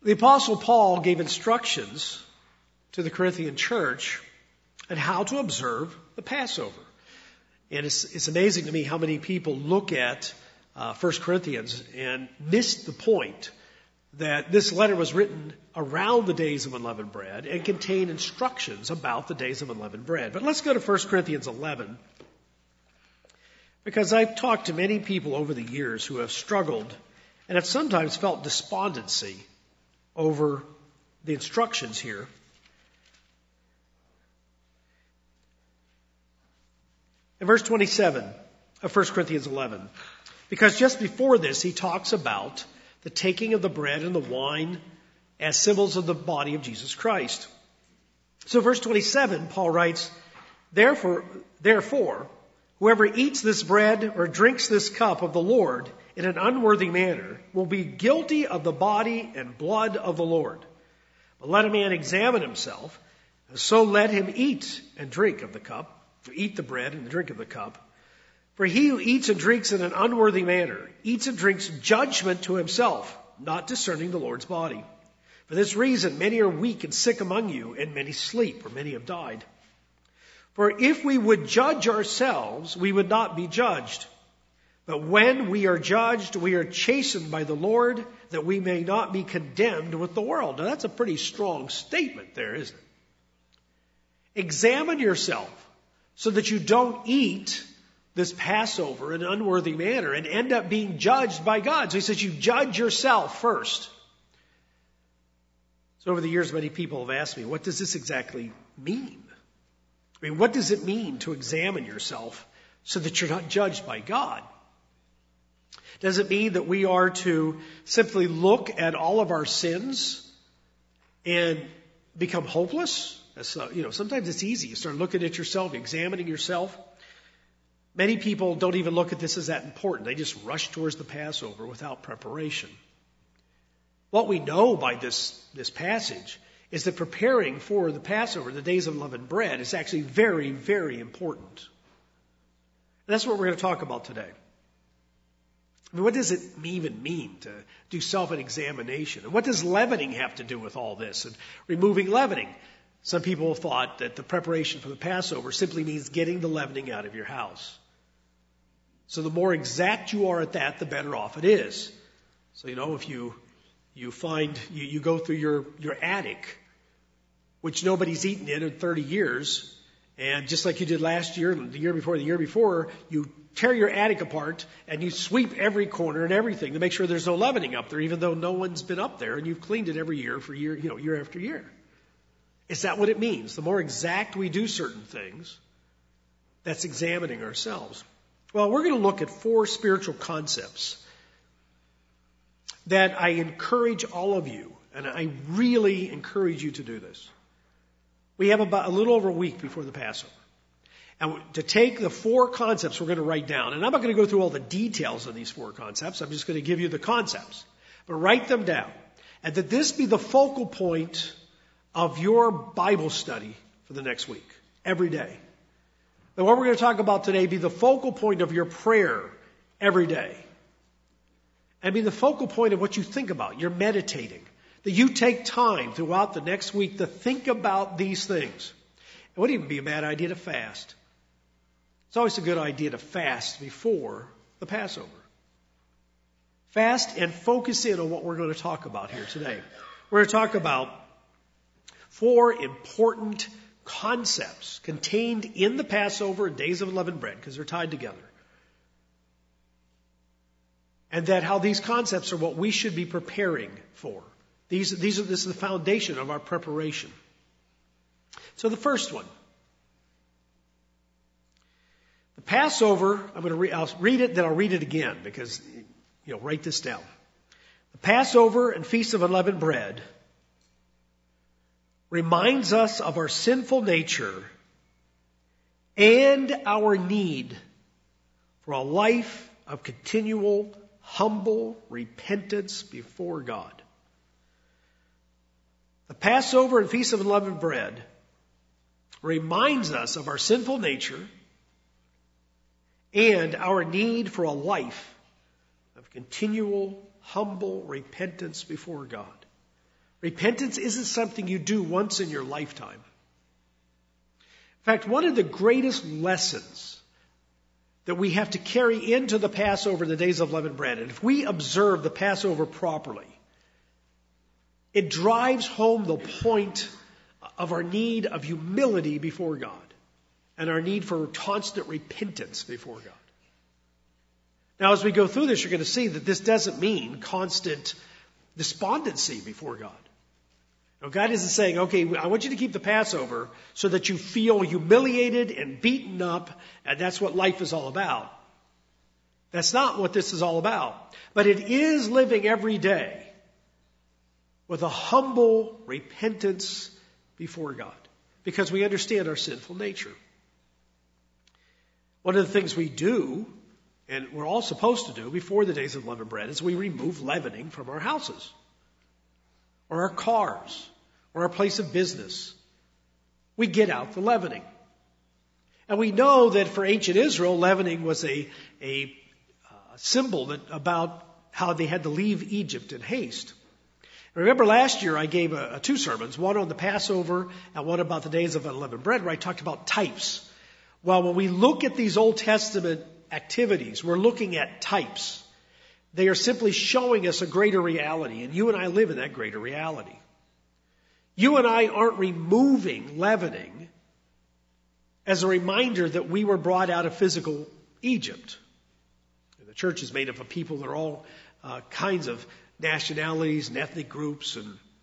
The Apostle Paul gave instructions to the Corinthian church on how to observe the Passover. And it's amazing to me how many people look at 1 Corinthians and miss the point that this letter was written around the days of unleavened bread and contained instructions about the days of unleavened bread. But let's go to 1 Corinthians 11, because I've talked to many people over the years who have struggled and have sometimes felt despondency over the instructions here. In verse 27 of 1 Corinthians 11, because just before this he talks about the taking of the bread and the wine as symbols of the body of Jesus Christ. So verse 27, Paul writes, Therefore, whoever eats this bread or drinks this cup of the Lord in an unworthy manner will be guilty of the body and blood of the Lord. But let a man examine himself, and so let him eat and drink of the cup, or eat the bread and drink of the cup. For he who eats and drinks in an unworthy manner eats and drinks judgment to himself, not discerning the Lord's body. For this reason, many are weak and sick among you, and many sleep, or many have died. For if we would judge ourselves, we would not be judged. But when we are judged, we are chastened by the Lord, that we may not be condemned with the world. Now that's a pretty strong statement there, isn't it? Examine yourself so that you don't eat this Passover in an unworthy manner and end up being judged by God. So he says you judge yourself first. So over the years, many people have asked me, what does this exactly mean? I mean, what does it mean to examine yourself so that you're not judged by God? Does it mean that we are to simply look at all of our sins and become hopeless? Sometimes it's easy. You start looking at yourself, examining yourself. Many people don't even look at this as that important. They just rush towards the Passover without preparation. What we know by this passage is that preparing for the Passover, the days of unleavened bread, is actually very, very important. And that's what we're going to talk about today. I mean, what does it even mean to do self-examination? And what does leavening have to do with all this and removing leavening? Some people have thought that the preparation for the Passover simply means getting the leavening out of your house. So the more exact you are at that, the better off it is. So, if you find, you go through your attic, which nobody's eaten in 30 years, and just like you did last year, and the year before, you tear your attic apart and you sweep every corner and everything to make sure there's no leavening up there, even though no one's been up there, and you've cleaned it every year for year after year. Is that what it means? The more exact we do certain things, that's examining ourselves. Well, we're going to look at 4 spiritual concepts that I encourage all of you, and I really encourage you to do this. We have about a little over a week before the Passover. And to take the 4 concepts we're going to write down, and I'm not going to go through all the details of these 4 concepts, I'm just going to give you the concepts. But write them down. And that this be the focal point of your Bible study for the next week, every day. And what we're going to talk about today be the focal point of your prayer every day. And be the focal point of what you think about. You're meditating. That you take time throughout the next week to think about these things. It wouldn't even be a bad idea to fast. It's always a good idea to fast before the Passover. Fast and focus in on what we're going to talk about here today. We're going to talk about 4 important concepts contained in the Passover and days of unleavened bread, because they're tied together. And that how these concepts are what we should be preparing for. This is the foundation of our preparation. So the first one. The Passover, I'll read it, then I'll read it again, because, write this down. The Passover and Feast of Unleavened Bread reminds us of our sinful nature and our need for a life of continual, humble repentance before God. The Passover and Feast of Unleavened Bread reminds us of our sinful nature and our need for a life of continual, humble repentance before God. Repentance isn't something you do once in your lifetime. In fact, one of the greatest lessons that we have to carry into the Passover, the days of leavened bread, and if we observe the Passover properly, it drives home the point of our need of humility before God and our need for constant repentance before God. Now, as we go through this, you're going to see that this doesn't mean constant despondency before God. Now, God isn't saying, okay, I want you to keep the Passover so that you feel humiliated and beaten up, and that's what life is all about. That's not what this is all about. But it is living every day with a humble repentance before God, because we understand our sinful nature. One of the things we do, and we're all supposed to do before the days of leavened bread, is we remove leavening from our houses, or our cars, or our place of business. We get out the leavening. And we know that for ancient Israel, leavening was a symbol about how they had to leave Egypt in haste. Remember last year I gave two sermons, one on the Passover and one about the days of unleavened bread, where I talked about types. Well, when we look at these Old Testament activities, we're looking at types. They are simply showing us a greater reality, and you and I live in that greater reality. You and I aren't removing leavening as a reminder that we were brought out of physical Egypt. And the church is made up of people that are all kinds of nationalities and ethnic groups,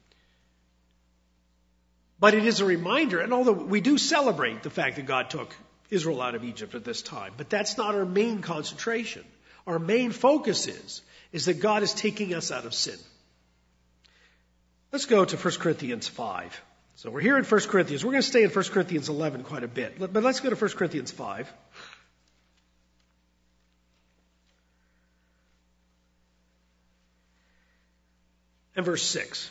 but it is a reminder, and although we do celebrate the fact that God took Israel out of Egypt at this time, but that's not our main concentration. Our main focus is that God is taking us out of sin. Let's go to 1 Corinthians 5. So we're here in 1 Corinthians. We're going to stay in 1 Corinthians 11 quite a bit, but let's go to 1 Corinthians 5. And verse 6.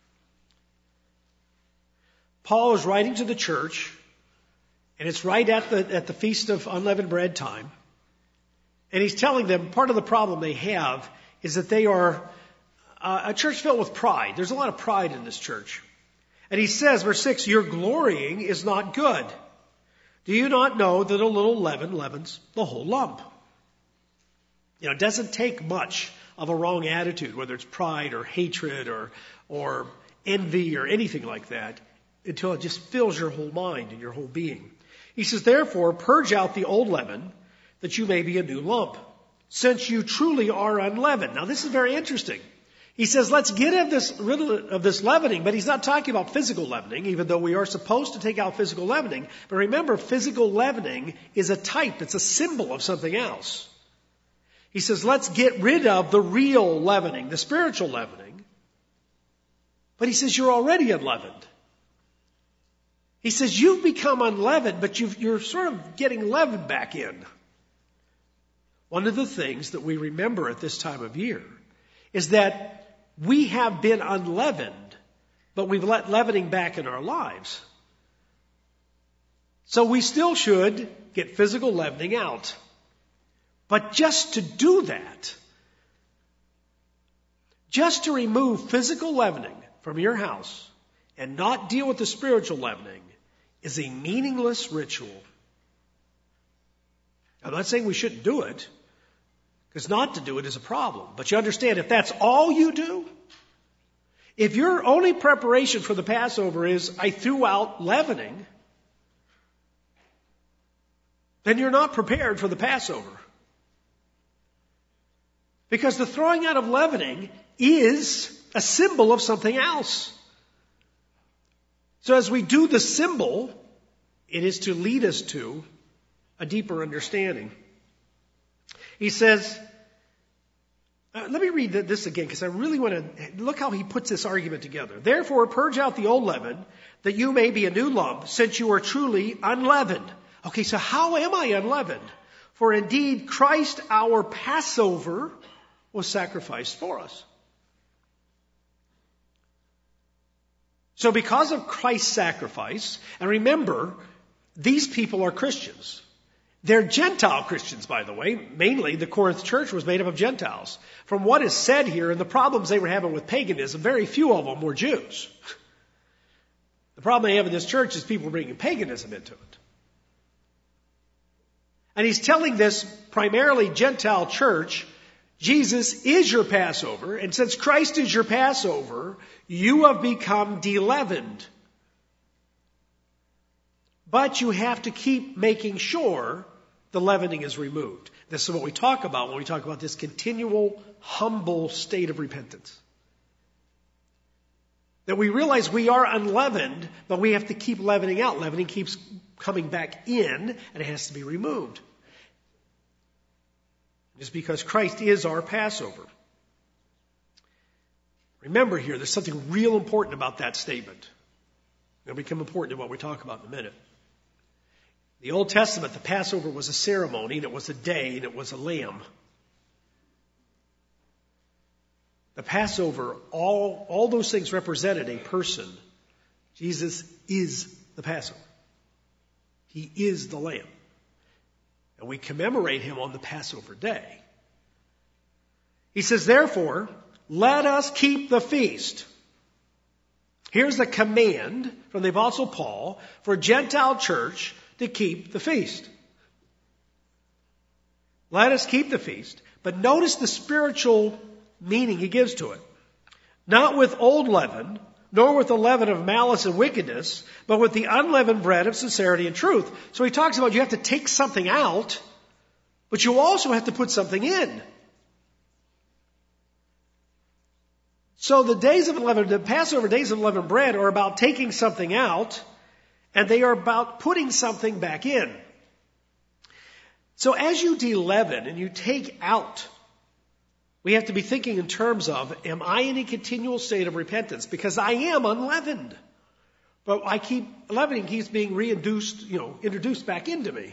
Paul is writing to the church, and it's right at the Feast of Unleavened Bread time. And he's telling them part of the problem they have is that they are a church filled with pride. There's a lot of pride in this church. And he says, verse 6, your glorying is not good. Do you not know that a little leaven leavens the whole lump? You know, it doesn't take much of a wrong attitude, whether it's pride or hatred or envy or anything like that, until it just fills your whole mind and your whole being. He says, therefore, purge out the old leaven, that you may be a new lump, since you truly are unleavened. Now, this is very interesting. He says, let's get rid of this leavening, but he's not talking about physical leavening, even though we are supposed to take out physical leavening. But remember, physical leavening is a type. It's a symbol of something else. He says, let's get rid of the real leavening, the spiritual leavening. But he says, you're already unleavened. He says, you've become unleavened, but you're sort of getting leavened back in. One of the things that we remember at this time of year is that we have been unleavened, but we've let leavening back in our lives. So we still should get physical leavening out. But just to do that, just to remove physical leavening from your house and not deal with the spiritual leavening is a meaningless ritual. I'm not saying we shouldn't do it, because not to do it is a problem. But you understand, if that's all you do, if your only preparation for the Passover is, I threw out leavening, then you're not prepared for the Passover. Because the throwing out of leavening is a symbol of something else. So as we do the symbol, it is to lead us to a deeper understanding. He says, let me read this again, because I really want to look how he puts this argument together. Therefore, purge out the old leaven, that you may be a new lump, since you are truly unleavened. Okay, so how am I unleavened? For indeed, Christ our Passover was sacrificed for us. So because of Christ's sacrifice, and remember, these people are Christians. They're Gentile Christians, by the way. Mainly, the Corinth church was made up of Gentiles. From what is said here and the problems they were having with paganism, very few of them were Jews. The problem they have in this church is people bringing paganism into it. And he's telling this primarily Gentile church, Jesus is your Passover, and since Christ is your Passover, you have become de-leavened. But you have to keep making sure the leavening is removed. This is what we talk about when we talk about this continual, humble state of repentance. That we realize we are unleavened, but we have to keep leavening out. Leavening keeps coming back in, and it has to be removed. Just because Christ is our Passover. Remember here, there's something real important about that statement. It'll become important in what we talk about in a minute. The Old Testament, the Passover was a ceremony, and it was a day, and it was a lamb. The Passover, all those things represented a person. Jesus is the Passover. He is the lamb. And we commemorate him on the Passover day. He says, therefore, let us keep the feast. Here's the command from the Apostle Paul for a Gentile church to keep the feast. Let us keep the feast. But notice the spiritual meaning he gives to it. Not with old leaven, nor with the leaven of malice and wickedness, but with the unleavened bread of sincerity and truth. So he talks about you have to take something out, but you also have to put something in. So the days of unleavened, the Passover days of unleavened bread are about taking something out, and they are about putting something back in. So as you de-leaven and you take out, we have to be thinking in terms of, am I in a continual state of repentance? Because I am unleavened. But leavening keeps being introduced back into me.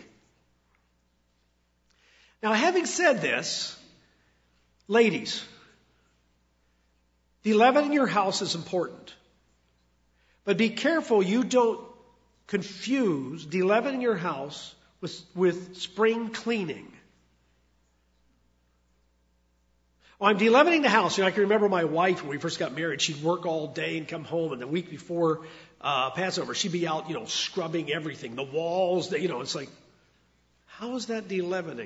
Now, having said this, ladies, de-leavening your house is important. But be careful you don't confuse de-leavening your house with spring cleaning. Well, I'm de-leavening the house. I can remember my wife when we first got married. She'd work all day and come home, and the week before Passover, she'd be out, scrubbing everything, the walls. It's like, how is that de-leavening?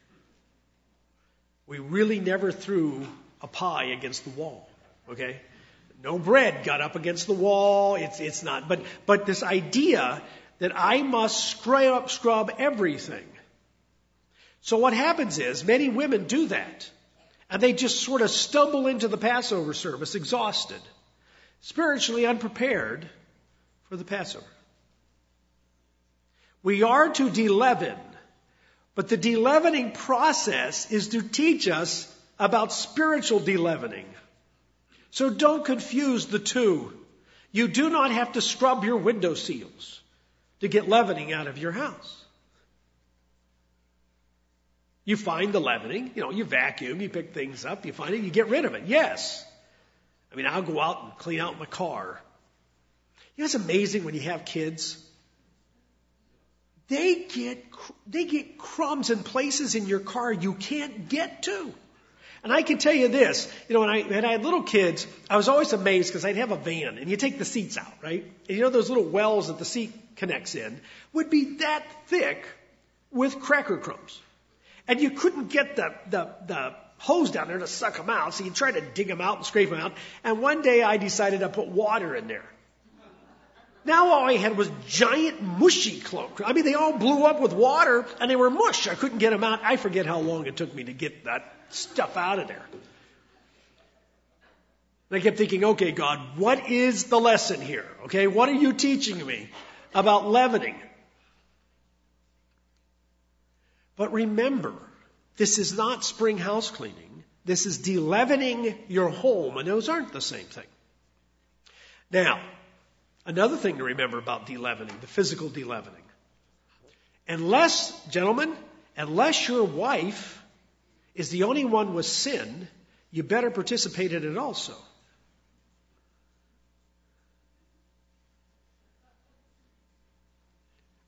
We really never threw a pie against the wall. Okay, no bread got up against the wall. It's not. But this idea that I must scrub everything. So what happens is many women do that. And they just sort of stumble into the Passover service exhausted, spiritually unprepared for the Passover. We are to de-leaven, but the de-leavening process is to teach us about spiritual de-leavening. So don't confuse the two. You do not have to scrub your window seals to get leavening out of your house. You find the leavening, you vacuum, you pick things up, you find it, you get rid of it. Yes. I'll go out and clean out my car. It's amazing when you have kids. They get crumbs in places in your car you can't get to. And I can tell you this, when I had little kids, I was always amazed because I'd have a van and you take the seats out, right? And those little wells that the seat connects in would be that thick with cracker crumbs. And you couldn't get the hose down there to suck them out, so you try to dig them out and scrape them out. And one day I decided to put water in there. Now all I had was giant mushy clumps. They all blew up with water, and they were mush. I couldn't get them out. I forget how long it took me to get that stuff out of there. And I kept thinking, okay, God, what is the lesson here? Okay, what are you teaching me about leavening? But remember, this is not spring house cleaning. This is de-leavening your home, and those aren't the same thing. Now, another thing to remember about de-leavening, the physical de-leavening. Unless your wife is the only one with sin, you better participate in it also.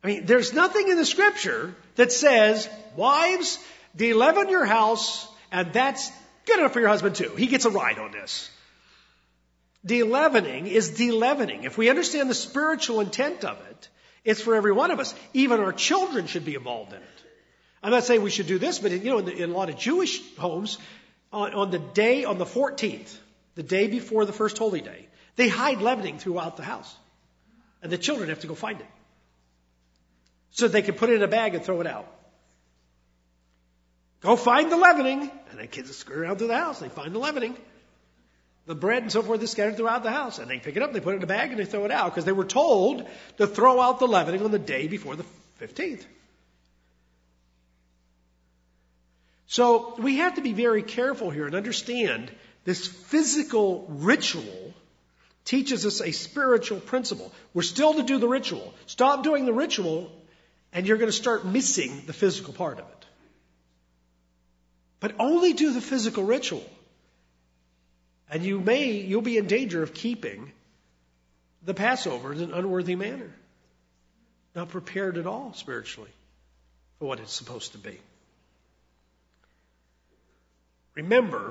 I mean, there's nothing in the Scripture that says, wives, de-leaven your house, and that's good enough for your husband too. He gets a ride on this. De-leavening is de-leavening. If we understand the spiritual intent of it, it's for every one of us. Even our children should be involved in it. I'm not saying we should do this, but in a lot of Jewish homes, on the 14th, the day before the first holy day, they hide leavening throughout the house. And the children have to go find it. So they can put it in a bag and throw it out. Go find the leavening. And the kids scurry around through the house. They find the leavening. The bread and so forth is scattered throughout the house. And they pick it up, they put it in a bag, and they throw it out. Because they were told to throw out the leavening on the day before the 15th. So we have to be very careful here and understand this physical ritual teaches us a spiritual principle. We're still to do the ritual. Stop doing the ritual, and you're going to start missing the physical part of it. But only do the physical ritual. And you'll be in danger of keeping the Passover in an unworthy manner. Not prepared at all spiritually for what it's supposed to be. Remember,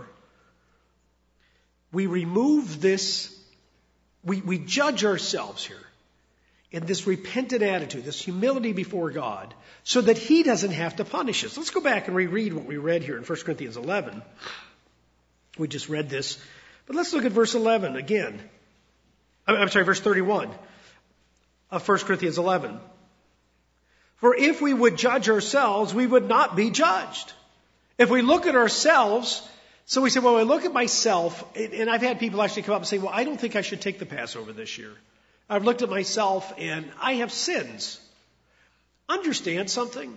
we remove this, we judge ourselves here in this repentant attitude, this humility before God, so that He doesn't have to punish us. Let's go back and reread what we read here in 1 Corinthians 11. We just read this. But let's look at verse 11 again. Verse 31 of 1 Corinthians 11. For if we would judge ourselves, we would not be judged. If we look at ourselves, so we say, well, I look at myself, and I've had people actually come up and say, well, I don't think I should take the Passover this year. I've looked at myself and I have sins. Understand something?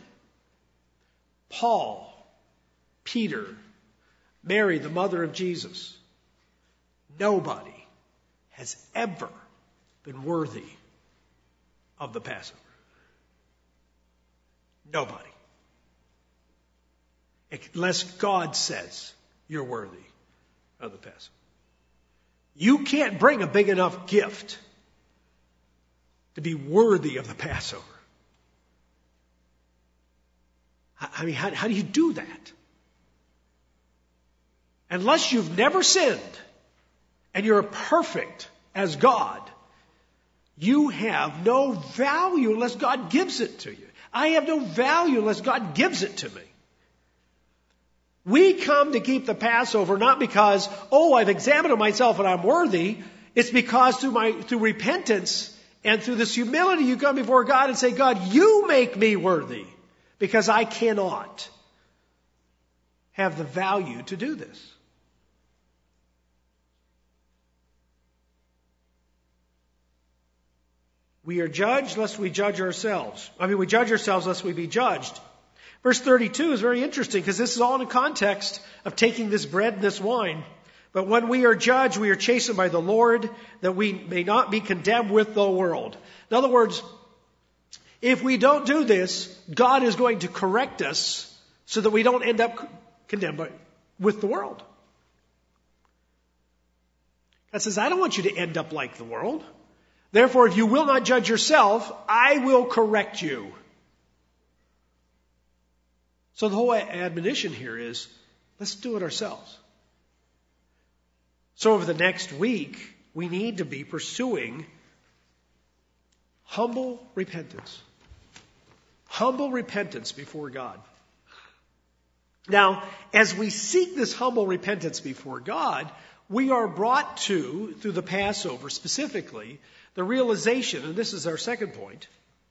Paul, Peter, Mary, the mother of Jesus, nobody has ever been worthy of the Passover. Nobody. Unless God says you're worthy of the Passover. You can't bring a big enough gift to be worthy of the Passover. I mean, how do you do that? Unless you've never sinned and you're perfect as God, you have no value unless God gives it to you. I have no value unless God gives it to me. We come to keep the Passover not because, I've examined myself and I'm worthy. It's because through repentance and through this humility you come before God and say, God, you make me worthy because I cannot have the value to do this. We are judged lest we judge ourselves. We judge ourselves lest we be judged. Verse 32 is very interesting because this is all in the context of taking this bread and this wine. But when we are judged, we are chastened by the Lord, that we may not be condemned with the world. In other words, if we don't do this, God is going to correct us so that we don't end up condemned with the world. God says, I don't want you to end up like the world. Therefore, if you will not judge yourself, I will correct you. So the whole admonition here is, let's do it ourselves. So over the next week, we need to be pursuing humble repentance. Humble repentance before God. Now, as we seek this humble repentance before God, we are brought to, through the Passover specifically, the realization, and this is our second point,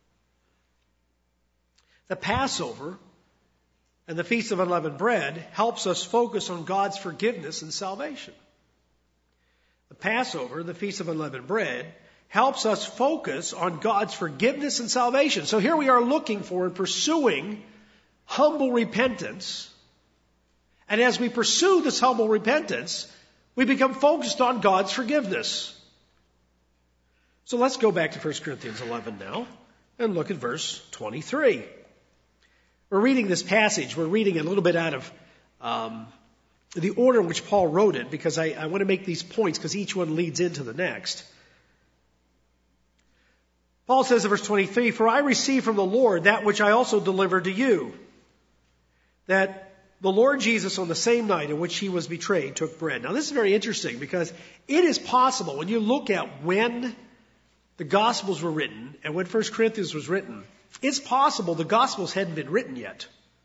the Passover and the Feast of Unleavened Bread helps us focus on God's forgiveness and salvation. The Passover, the Feast of Unleavened Bread, helps us focus on God's forgiveness and salvation. So here we are looking for and pursuing humble repentance. And as we pursue this humble repentance, we become focused on God's forgiveness. So let's go back to 1 Corinthians 11 now and look at verse 23. We're reading this passage. We're reading a little bit out of the order in which Paul wrote it because I want to make these points because each one leads into the next. Paul says in verse 23, "For I received from the Lord that which I also delivered to you, that the Lord Jesus on the same night in which he was betrayed took bread." Now this is very interesting because it is possible when you look at when the Gospels were written and when 1 Corinthians was written, it's possible the Gospels hadn't been written yet.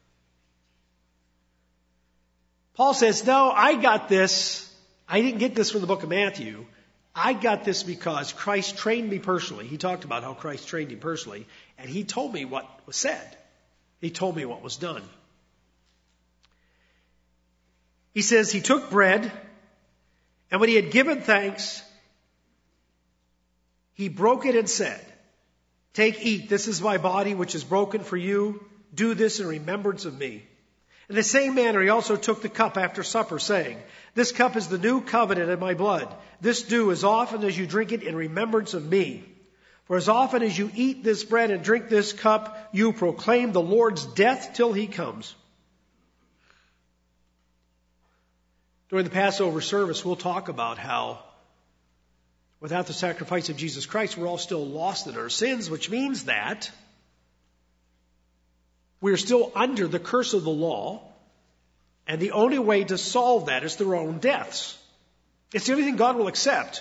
Paul says, no, I got this. I didn't get this from the book of Matthew. I got this because Christ trained me personally. He talked about how Christ trained him personally, and he told me what was said. He told me what was done. He says he took bread, and when he had given thanks, he broke it and said, "Take, eat, this is my body which is broken for you. Do this in remembrance of me." In the same manner he also took the cup after supper, saying, "This cup is the new covenant in my blood. This do as often as you drink it in remembrance of me. For as often as you eat this bread and drink this cup, you proclaim the Lord's death till he comes." During the Passover service, we'll talk about how without the sacrifice of Jesus Christ, we're all still lost in our sins, which means that we're still under the curse of the law, and the only way to solve that is through our own deaths. It's the only thing God will accept.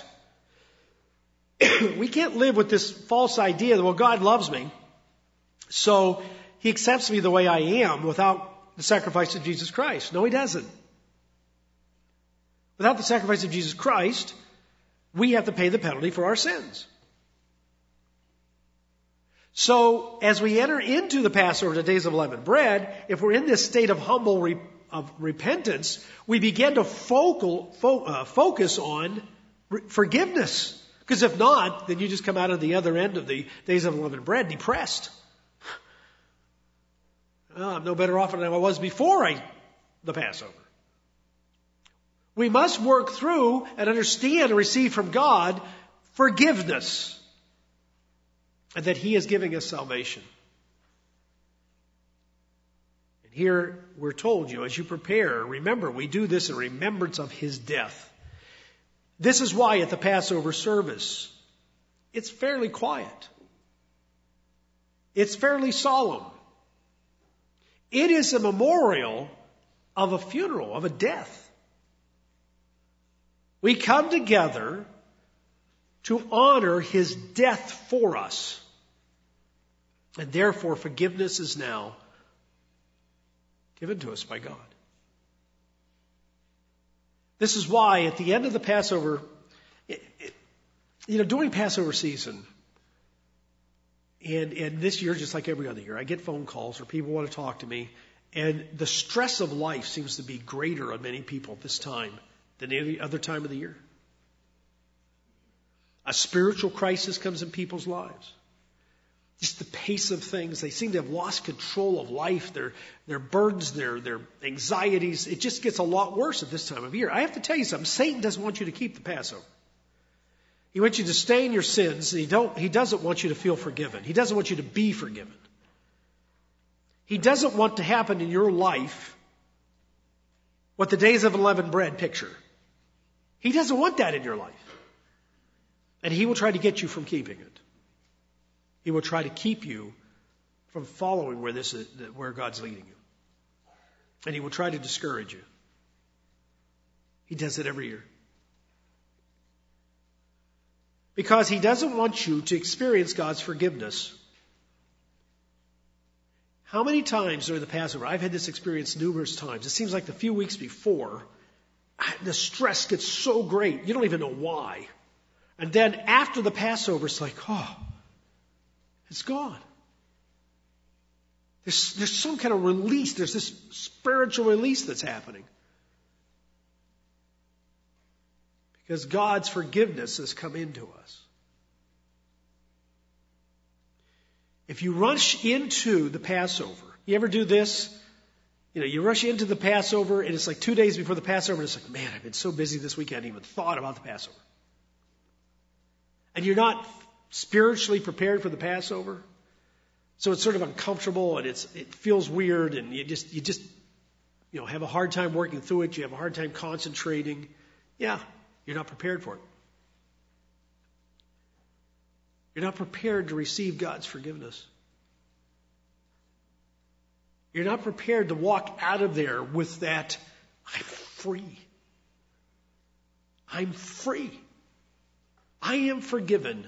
We can't live with this false idea that, well, God loves me, so he accepts me the way I am without the sacrifice of Jesus Christ. No, he doesn't. Without the sacrifice of Jesus Christ, we have to pay the penalty for our sins. So, as we enter into the Passover, the days of unleavened bread, if we're in this state of humble repentance, we begin to focus on forgiveness. Because if not, then you just come out of the other end of the days of unleavened bread depressed. Well, I'm no better off than I was before the Passover. We must work through and understand and receive from God forgiveness. And that he is giving us salvation. And here we're told, as you prepare, remember, we do this in remembrance of his death. This is why at the Passover service, it's fairly quiet. It's fairly solemn. It is a memorial of a funeral, of a death. We come together to honor his death for us. And therefore, forgiveness is now given to us by God. This is why at the end of the Passover, during Passover season, and this year, just like every other year, I get phone calls or people want to talk to me, and the stress of life seems to be greater on many people at this time than any other time of the year. A spiritual crisis comes in people's lives. Just the pace of things. They seem to have lost control of life, their burdens, their anxieties. It just gets a lot worse at this time of year. I have to tell you something. Satan doesn't want you to keep the Passover. He wants you to stay in your sins. And he doesn't want you to feel forgiven. He doesn't want you to be forgiven. He doesn't want to happen in your life what the days of unleavened bread picture. He doesn't want that in your life. And he will try to get you from keeping it. He will try to keep you from following where God's leading you. And he will try to discourage you. He does it every year. Because he doesn't want you to experience God's forgiveness. How many times during the Passover, I've had this experience numerous times. It seems like the few weeks before, the stress gets so great, you don't even know why. And then after the Passover, it's like, it's gone. There's some kind of release. There's this spiritual release that's happening. Because God's forgiveness has come into us. If you rush into the Passover, you ever do this? You rush into the Passover and it's like 2 days before the Passover and it's like, man, I've been so busy this week I hadn't even thought about the Passover. And you're not spiritually prepared for the Passover. So it's sort of uncomfortable and it feels weird and you just have a hard time working through it. You have a hard time concentrating. Yeah, you're not prepared for it. You're not prepared to receive God's forgiveness. You're not prepared to walk out of there with that, I'm free. I'm free. I am forgiven.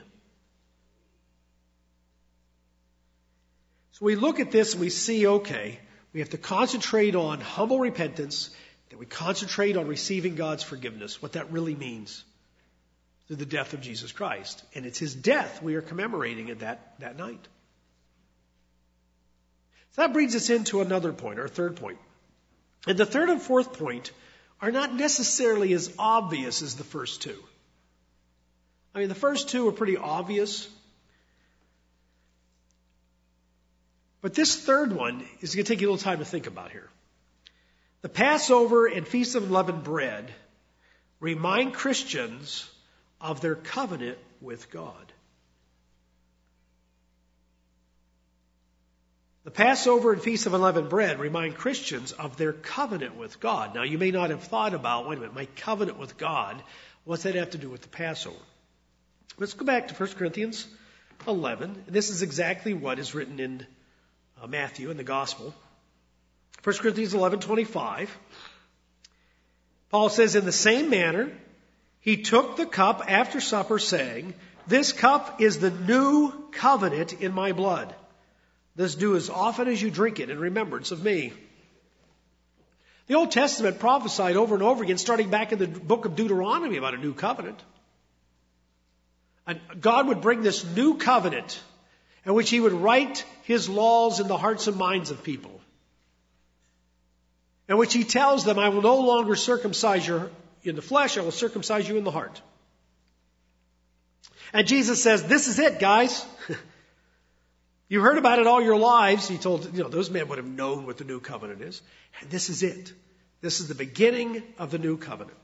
So we look at this and we see, okay, we have to concentrate on humble repentance, that we concentrate on receiving God's forgiveness, what that really means through the death of Jesus Christ. And it's his death we are commemorating at that night. So that brings us into another point, our third point. And the third and fourth point are not necessarily as obvious as the first two. I mean, the first two are pretty obvious. But this third one is going to take you a little time to think about here. The Passover and Feast of Unleavened Bread remind Christians of their covenant with God. The Passover and Feast of Unleavened Bread remind Christians of their covenant with God. Now, you may not have thought about, wait a minute, my covenant with God, what's that have to do with the Passover? Let's go back to 1 Corinthians 11. And this is exactly what is written in Matthew in the Gospel. 1 Corinthians 11:25. Paul says, in the same manner, he took the cup after supper, saying, this cup is the new covenant in my blood. This do as often as you drink it in remembrance of me. The Old Testament prophesied over and over again, starting back in the book of Deuteronomy, about a new covenant. And God would bring this new covenant in which he would write his laws in the hearts and minds of people. In which he tells them, I will no longer circumcise you in the flesh, I will circumcise you in the heart. And Jesus says, this is it, guys. You've heard about it all your lives. He told, those men would have known what the new covenant is. And this is it. This is the beginning of the new covenant.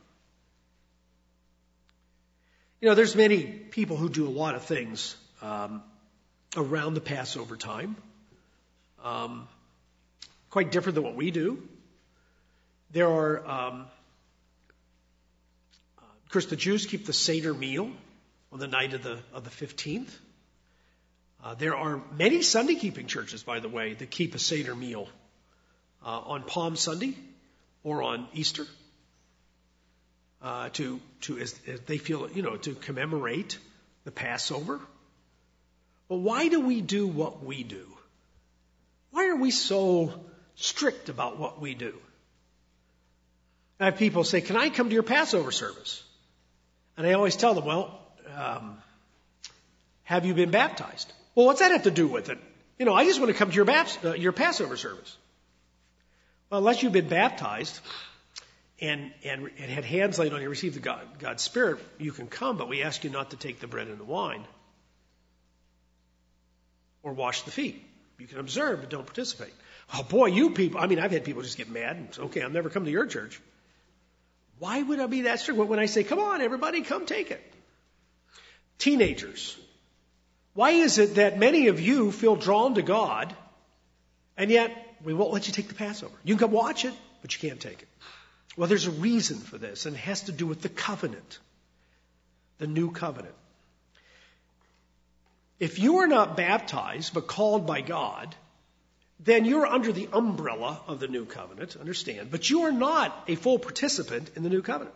There's many people who do a lot of things around the Passover time. Quite different than what we do. There are, of course, the Jews keep the Seder meal on the night of the 15th. There are many Sunday-keeping churches, by the way, that keep a Seder meal on Palm Sunday or on Easter as they feel, to commemorate the Passover. But why do we do what we do? Why are we so strict about what we do? I have people say, can I come to your Passover service? And I always tell them, have you been baptized? Well, what's that have to do with it? I just want to come to your Passover service. Well, unless you've been baptized and had hands laid on you, received the God's Spirit, you can come, but we ask you not to take the bread and the wine or wash the feet. You can observe, but don't participate. Oh boy, you people, I've had people just get mad and say, okay, I'll never come to your church. Why would I be that strict? When I say, come on, everybody, come take it. Teenagers. Why is it that many of you feel drawn to God, and yet we won't let you take the Passover? You can come watch it, but you can't take it. Well, there's a reason for this, and it has to do with the covenant, the new covenant. If you are not baptized but called by God, then you're under the umbrella of the new covenant, understand, but you are not a full participant in the new covenant.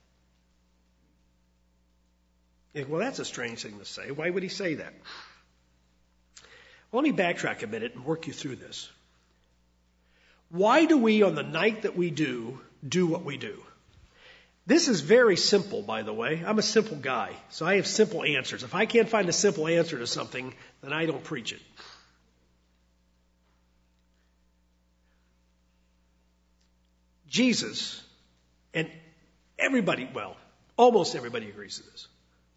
Well, that's a strange thing to say. Why would he say that? Well, let me backtrack a minute and work you through this. Why do we, on the night that we do what we do? This is very simple, by the way. I'm a simple guy, so I have simple answers. If I can't find a simple answer to something, then I don't preach it. Jesus, and everybody, almost everybody agrees to this.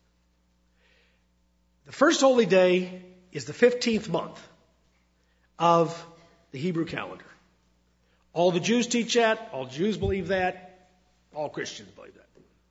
The first holy day is the 15th month of the Hebrew calendar. All the Jews teach that. All Jews believe that. All Christians believe that.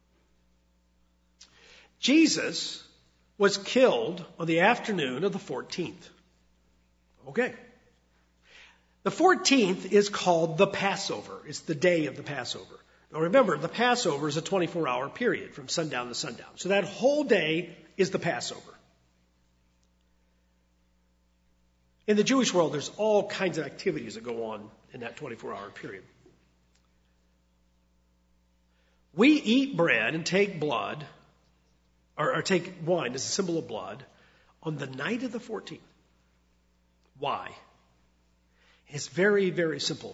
Jesus was killed on the afternoon of the 14th. Okay. The 14th is called the Passover. It's the day of the Passover. Now remember, the Passover is a 24-hour period from sundown to sundown. So that whole day is the Passover. In the Jewish world, there's all kinds of activities that go on in that 24-hour period. We eat bread and take blood, or take wine as a symbol of blood, on the night of the 14th. Why? It's very, very simple.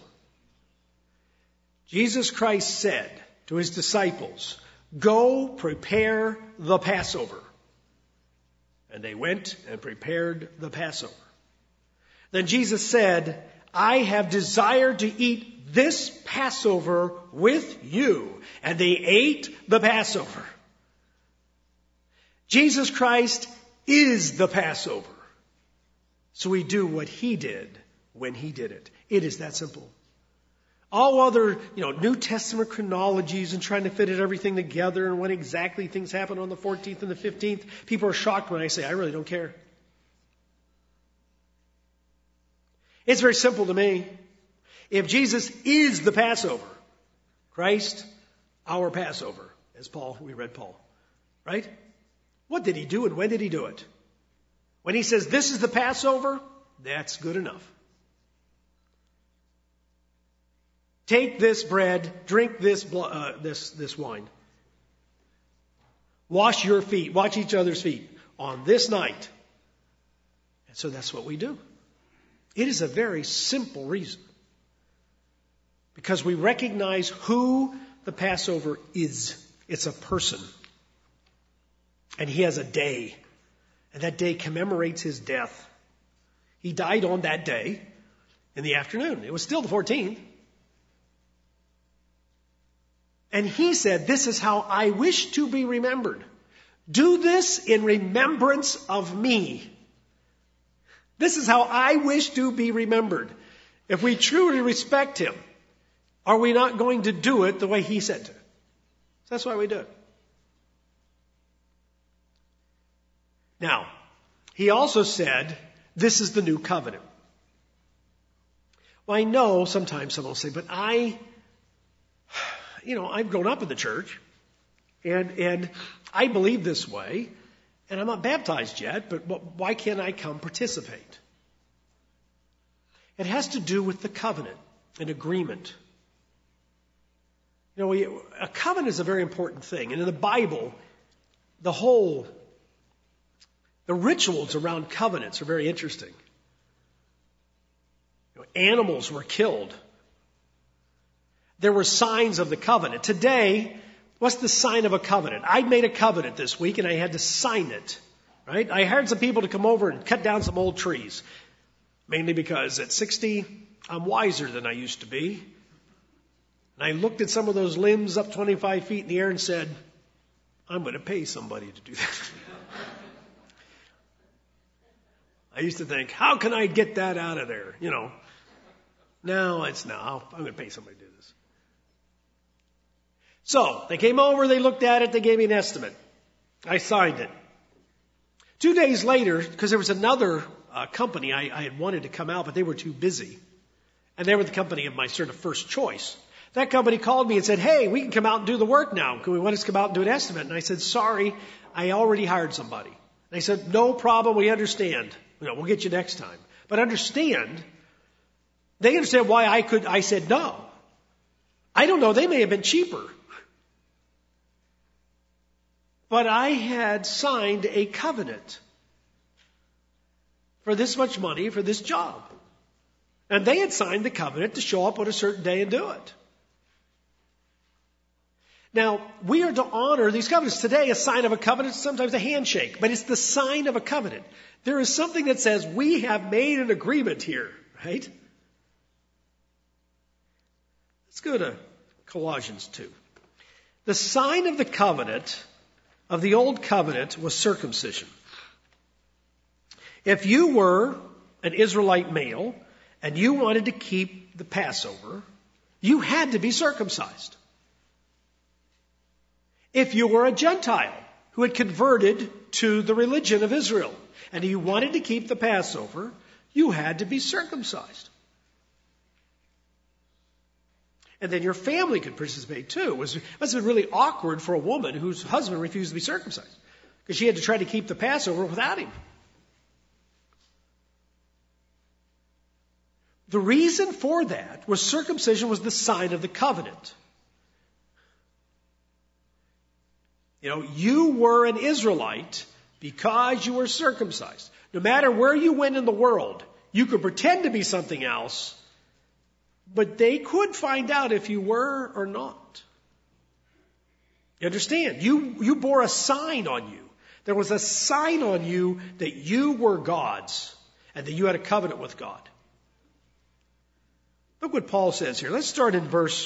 Jesus Christ said to his disciples, "Go prepare the Passover." And they went and prepared the Passover. Then Jesus said, "I have desired to eat this Passover with you." And they ate the Passover. Jesus Christ is the Passover. So we do what he did when he did it. It is that simple. All other, New Testament chronologies and trying to fit everything together and when exactly things happen on the 14th and the 15th, people are shocked when I say, I really don't care. It's very simple to me. If Jesus is the Passover, Christ, our Passover, as we read Paul, right? What did he do and when did he do it? When he says this is the Passover, that's good enough. Take this bread, drink this wine. Wash your feet, wash each other's feet on this night. And so that's what we do. It is a very simple reason. Because we recognize who the Passover is. It's a person. And he has a day. And that day commemorates his death. He died on that day in the afternoon. It was still the 14th. And he said, this is how I wish to be remembered. Do this in remembrance of me. This is how I wish to be remembered. If we truly respect him, are we not going to do it the way he said to? So that's why we do it. Now, he also said, this is the new covenant. Well, I know sometimes someone will say, but I've grown up in the church, and I believe this way, and I'm not baptized yet, but why can't I come participate? It has to do with the covenant, an agreement. A covenant is a very important thing. And in the Bible, the rituals around covenants are very interesting. Animals were killed. There were signs of the covenant. Today, what's the sign of a covenant? I made a covenant this week and I had to sign it. Right? I hired some people to come over and cut down some old trees. Mainly because at 60, I'm wiser than I used to be. And I looked at some of those limbs up 25 feet in the air and said, I'm going to pay somebody to do that. I used to think, how can I get that out of there? Now I'm going to pay somebody to do this. So they came over, they looked at it, they gave me an estimate. I signed it. 2 days later, because there was another company I had wanted to come out, but they were too busy. And they were the company of my sort of first choice. That company called me and said, hey, we can come out and do the work now. Can we want us to come out and do an estimate? And I said, sorry, I already hired somebody. They said, no problem, we understand. We'll get you next time. But they understand why I said no. I don't know, they may have been cheaper. But I had signed a covenant for this much money for this job. And they had signed the covenant to show up on a certain day and do it. Now, we are to honor these covenants. Today, a sign of a covenant is sometimes a handshake, but it's the sign of a covenant. There is something that says we have made an agreement here, right? Let's go to Colossians 2. The sign of the covenant, of the old covenant, was circumcision. If you were an Israelite male and you wanted to keep the Passover, you had to be circumcised. If you were a Gentile who had converted to the religion of Israel and you wanted to keep the Passover, you had to be circumcised. And then your family could participate too. It must have been really awkward for a woman whose husband refused to be circumcised because she had to try to keep the Passover without him. The reason for that was circumcision was the sign of the covenant. You were an Israelite because you were circumcised. No matter where you went in the world, you could pretend to be something else, but they could find out if you were or not. You understand? You bore a sign on you. There was a sign on you that you were God's and that you had a covenant with God. Look what Paul says here. Let's start in verse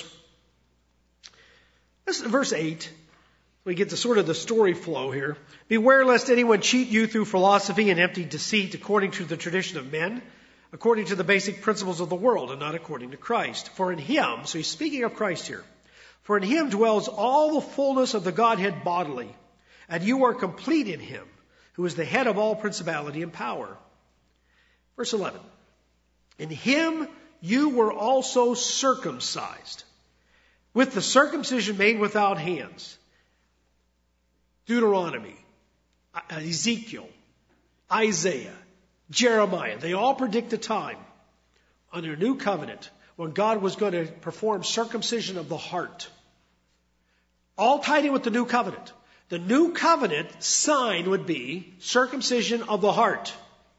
8. We get to sort of the story flow here. Beware lest anyone cheat you through philosophy and empty deceit according to the tradition of men, according to the basic principles of the world, and not according to Christ. For in him, so he's speaking of Christ here, for in him dwells all the fullness of the Godhead bodily, and you are complete in him, who is the head of all principality and power. Verse 11. In him you were also circumcised, with the circumcision made without hands. Deuteronomy, Ezekiel, Isaiah, Jeremiah, they all predict a time under a new covenant when God was going to perform circumcision of the heart. All tied in with the new covenant. The new covenant sign would be circumcision of the heart.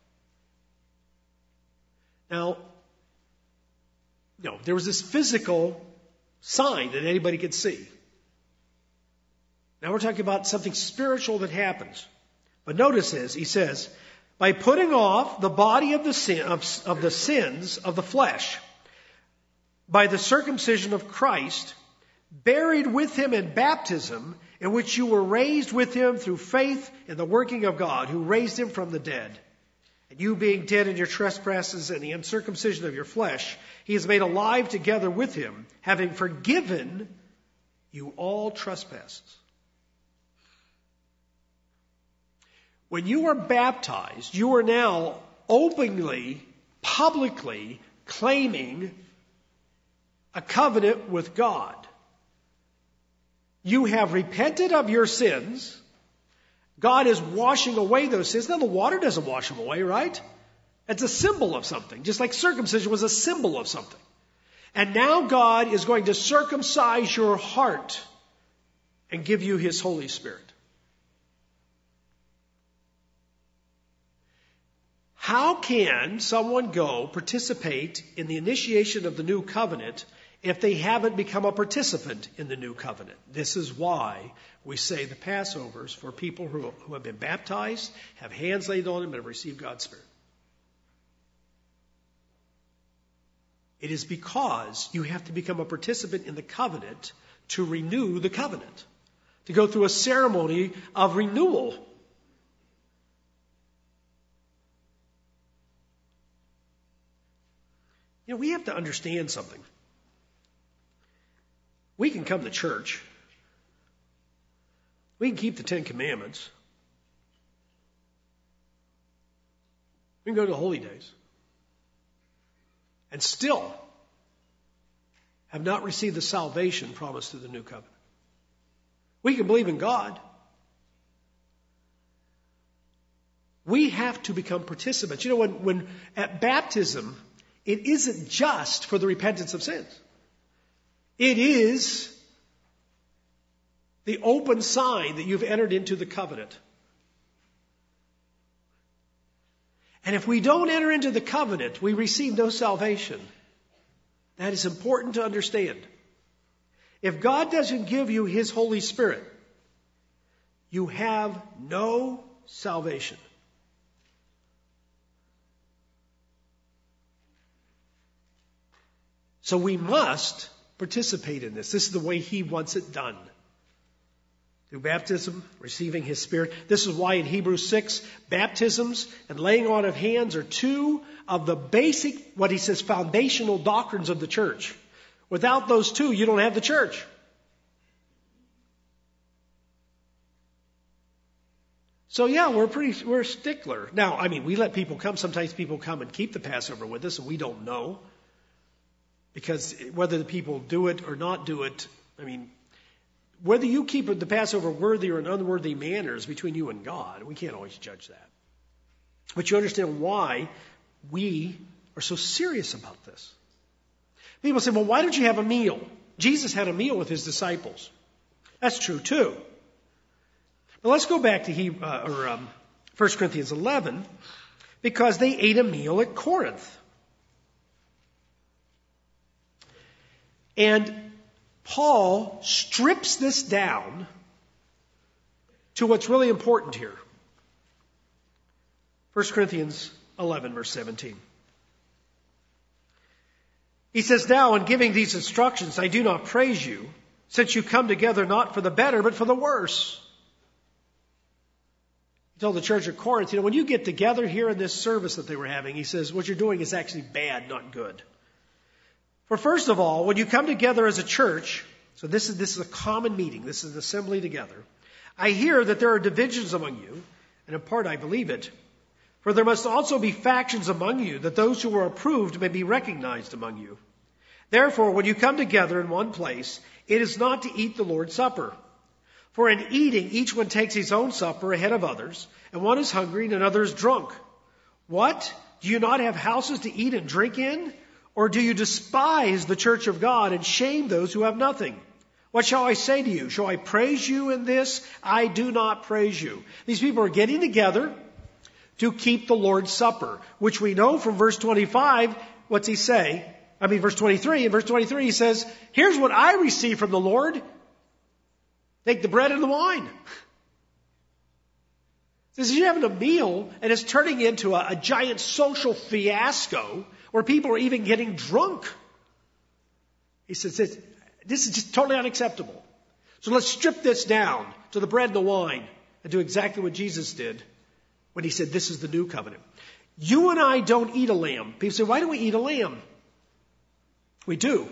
Now, there was this physical sign that anybody could see. Now we're talking about something spiritual that happens. But notice this, he says, by putting off the body of the sins of the flesh, by the circumcision of Christ, buried with him in baptism, in which you were raised with him through faith in the working of God, who raised him from the dead. And you being dead in your trespasses and the uncircumcision of your flesh, he is made alive together with him, having forgiven you all trespasses. When you are baptized, you are now openly, publicly claiming a covenant with God. You have repented of your sins. God is washing away those sins. Now, the water doesn't wash them away, right? It's a symbol of something, just like circumcision was a symbol of something. And now God is going to circumcise your heart and give you his Holy Spirit. How can someone go participate in the initiation of the new covenant if they haven't become a participant in the new covenant? This is why we say the Passovers for people who have been baptized, have hands laid on them, and have received God's Spirit. It is because you have to become a participant in the covenant to renew the covenant, to go through a ceremony of renewal. We have to understand something. We can come to church. We can keep the 10 Commandments. We can go to the holy days. And still have not received the salvation promised through the new covenant. We can believe in God. We have to become participants. When at baptism, it isn't just for the repentance of sins. It is the open sign that you've entered into the covenant. And if we don't enter into the covenant, we receive no salvation. That is important to understand. If God doesn't give you his Holy Spirit, you have no salvation. So we must participate in this. This is the way he wants it done. Through baptism, receiving his Spirit. This is why in Hebrews 6, baptisms and laying on of hands are two of the basic, what he says, foundational doctrines of the church. Without those two, you don't have the church. So yeah, we're a stickler. Now, we let people come. Sometimes people come and keep the Passover with us, and we don't know. Because whether the people do it or not do it, whether you keep the Passover worthy or in unworthy manner is between you and God. We can't always judge that. But you understand why we are so serious about this. People say, well, why don't you have a meal? Jesus had a meal with his disciples. That's true too. But let's go back to 1 Corinthians 11, because they ate a meal at Corinth. And Paul strips this down to what's really important here. 1 Corinthians 11, verse 17. He says, now in giving these instructions, I do not praise you, since you come together not for the better, but for the worse. He told the church of Corinth, when you get together here in this service that they were having, he says, what you're doing is actually bad, not good. For first of all, when you come together as a church, so this is a common meeting, this is an assembly together, I hear that there are divisions among you, and in part I believe it. For there must also be factions among you, that those who are approved may be recognized among you. Therefore, when you come together in one place, it is not to eat the Lord's Supper. For in eating, each one takes his own supper ahead of others, and one is hungry and another is drunk. What? Do you not have houses to eat and drink in? Or do you despise the church of God and shame those who have nothing? What shall I say to you? Shall I praise you in this? I do not praise you. These people are getting together to keep the Lord's Supper, which we know from verse 25. What's he say? Verse 23. In verse 23 he says, here's what I received from the Lord. Take the bread and the wine. He says, you're having a meal and it's turning into a giant social fiasco where people are even getting drunk. He says, this is just totally unacceptable. So let's strip this down to the bread and the wine and do exactly what Jesus did when he said, this is the new covenant. You and I don't eat a lamb. People say, why do we eat a lamb? We do.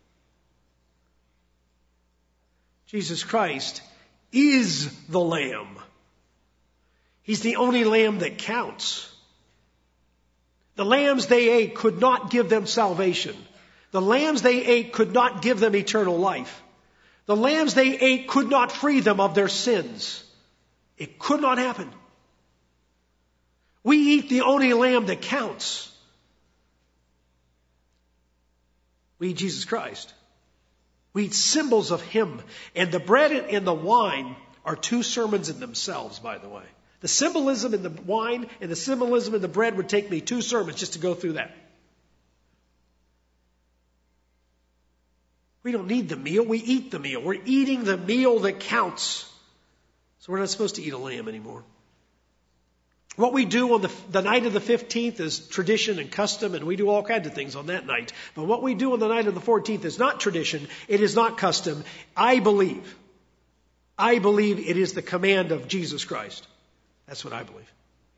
Jesus Christ is the lamb. He's the only lamb that counts. The lambs they ate could not give them salvation. The lambs they ate could not give them eternal life. The lambs they ate could not free them of their sins. It could not happen. We eat the only lamb that counts. We eat Jesus Christ. We eat symbols of him. And the bread and the wine are two sermons in themselves, by the way. The symbolism in the wine and the symbolism in the bread would take me 2 sermons just to go through that. We don't need the meal. We eat the meal. We're eating the meal that counts. So we're not supposed to eat a lamb anymore. What we do on the night of the 15th is tradition and custom, and we do all kinds of things on that night. But what we do on the night of the 14th is not tradition. It is not custom. I believe it is the command of Jesus Christ. That's what I believe.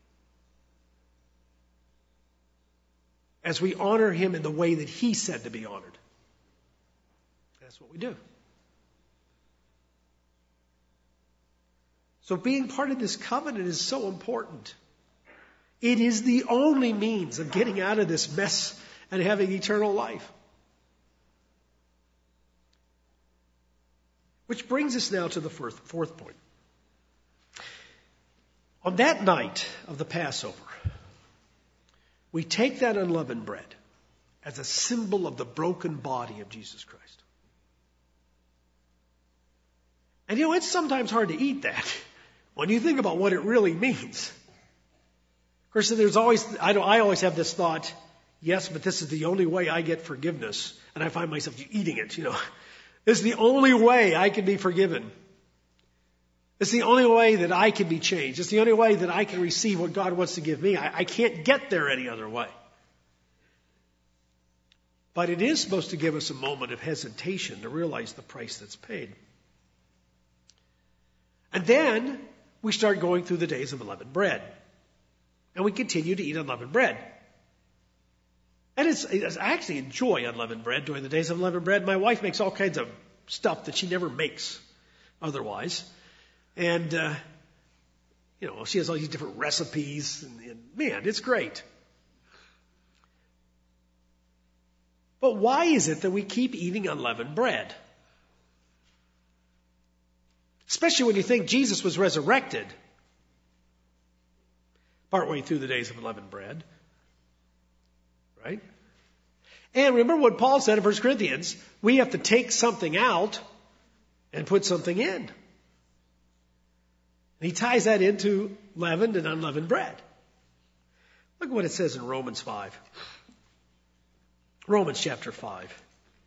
As we honor him in the way that he said to be honored. That's what we do. So being part of this covenant is so important. It is the only means of getting out of this mess and having eternal life. Which brings us now to the fourth point. On that night of the Passover, we take that unleavened bread as a symbol of the broken body of Jesus Christ. And it's sometimes hard to eat that when you think about what it really means. Of course, I always have this thought, yes, but this is the only way I get forgiveness. And I find myself eating it, This is the only way I can be forgiven. It's the only way that I can be changed. It's the only way that I can receive what God wants to give me. I can't get there any other way. But it is supposed to give us a moment of hesitation to realize the price that's paid. And then we start going through the days of unleavened bread. And we continue to eat unleavened bread. And I actually enjoy unleavened bread during the days of unleavened bread. My wife makes all kinds of stuff that she never makes otherwise. And, she has all these different recipes. And man, it's great. But why is it that we keep eating unleavened bread? Especially when you think Jesus was resurrected partway through the days of unleavened bread. right? And remember what Paul said in 1 Corinthians, we have to take something out and put something in. And he ties that into leavened and unleavened bread. Look at what it says in Romans 5. Romans chapter 5.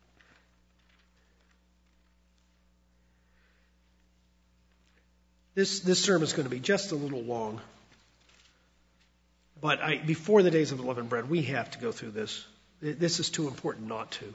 This sermon is going to be just a little long. But before the days of unleavened bread, we have to go through this. This is too important not to.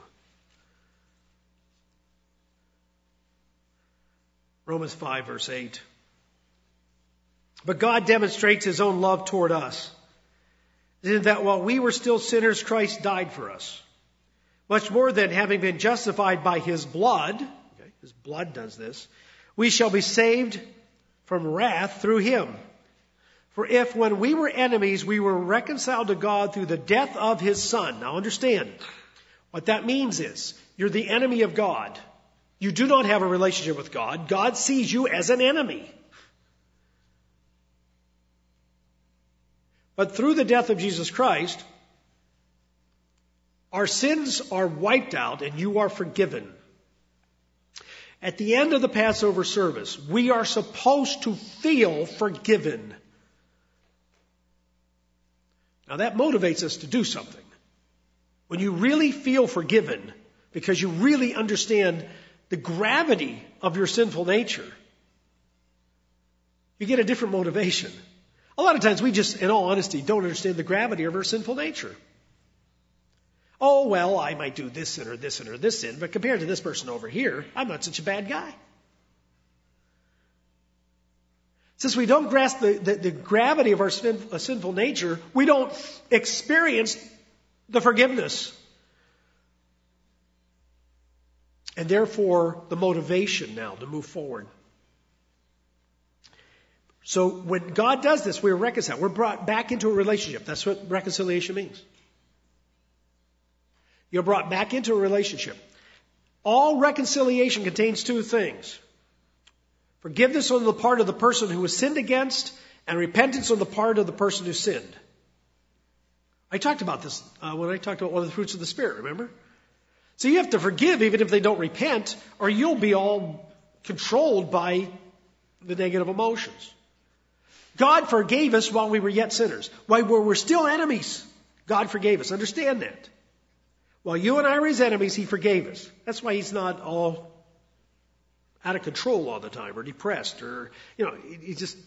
Romans 5, verse 8. But God demonstrates his own love toward us, in that while we were still sinners, Christ died for us. Much more than having been justified by his blood, okay, his blood does this, we shall be saved from wrath through him. For if when we were enemies, we were reconciled to God through the death of his Son. Now understand, what that means is, you're the enemy of God. You do not have a relationship with God. God sees you as an enemy. But through the death of Jesus Christ, our sins are wiped out and you are forgiven. At the end of the Passover service, we are supposed to feel forgiven. Now that motivates us to do something. When you really feel forgiven, because you really understand the gravity of your sinful nature, you get a different motivation. A lot of times we just, in all honesty, don't understand the gravity of our sinful nature. Oh, well, I might do this sin or this sin or this sin, but compared to this person over here, I'm not such a bad guy. Since we don't grasp the gravity of our sinful nature, we don't experience the forgiveness. And therefore, the motivation now to move forward. So when God does this, we're reconciled. We're brought back into a relationship. That's what reconciliation means. You're brought back into a relationship. All reconciliation contains two things. Forgiveness on the part of the person who was sinned against, and repentance on the part of the person who sinned. I talked about this when I talked about one of the fruits of the Spirit, remember? So you have to forgive even if they don't repent, or you'll be all controlled by the negative emotions. God forgave us while we were yet sinners. While we were still enemies, God forgave us. Understand that. While you and I were his enemies, he forgave us. That's why he's not all out of control all the time, or depressed, or, he's just...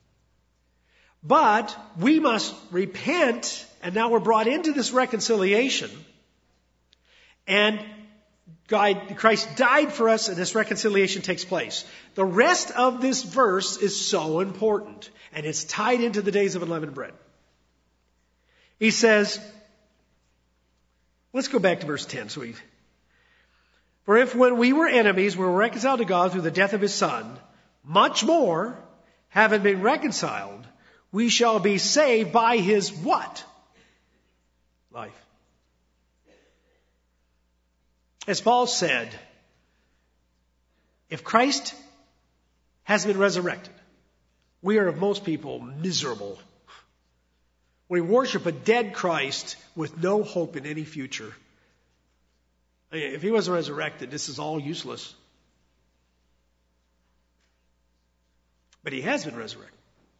But we must repent, and now we're brought into this reconciliation, and Christ died for us, and this reconciliation takes place. The rest of this verse is so important, and it's tied into the days of unleavened bread. He says, let's go back to verse 10. For if when we were enemies, we were reconciled to God through the death of his Son, much more, having been reconciled, we shall be saved by his what? Life. As Paul said, if Christ has been resurrected, we are of most people miserable. We worship a dead Christ with no hope in any future. If he wasn't resurrected, this is all useless. But he has been resurrected.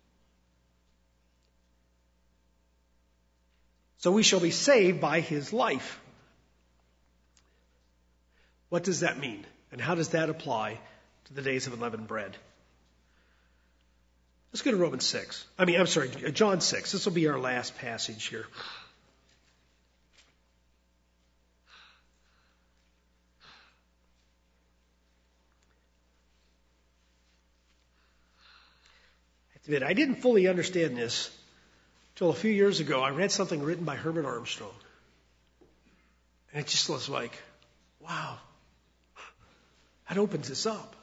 So we shall be saved by his life. What does that mean? And how does that apply to the days of unleavened bread? Let's go to John 6. This will be our last passage here. I didn't fully understand this until a few years ago. I read something written by Herbert Armstrong. And it just was like, wow, that opens this up.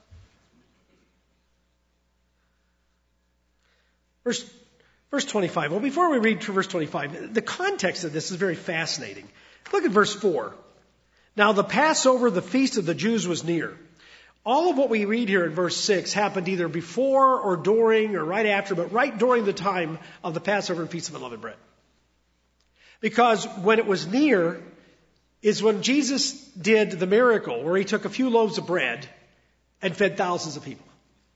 Verse 25. Well, before we read to verse 25, the context of this is very fascinating. Look at verse 4. Now the Passover, the feast of the Jews, was near. All of what we read here in verse 6 happened either before or during or right after, but right during the time of the Passover and Feast of Unleavened Bread. Because when it was near is when Jesus did the miracle where he took a few loaves of bread and fed thousands of people.